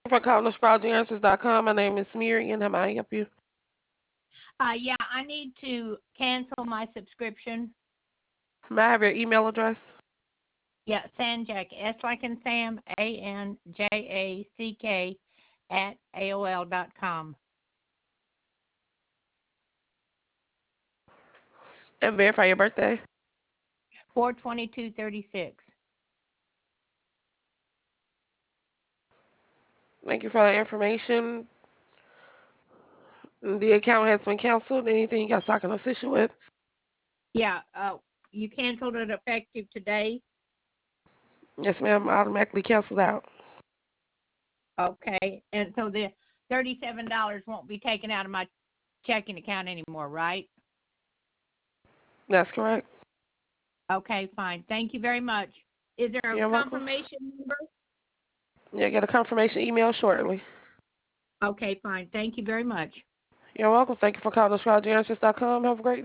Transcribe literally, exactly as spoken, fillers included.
For calling astrology answers dot com. My name is Miriam. How may I help you? Uh, yeah, I need to cancel my subscription. May I have your email address? Yeah, Sanjak, S like in Sam, A N J A C K, at A O L dot com. And verify your birthday. four twenty-two thirty-six. Thank you for the information. The account has been canceled. Anything else I can assist you with? Yeah, uh, you canceled it effective today. Yes, ma'am. Automatically canceled out. Okay, and so the thirty-seven dollars won't be taken out of my checking account anymore, right? That's correct. Okay, fine. Thank you very much. Is there a You're welcome. confirmation number? You'll get a confirmation email shortly. Okay, fine. Thank you very much. You're welcome. Thank you for calling astrology answers dot com. Have a great day.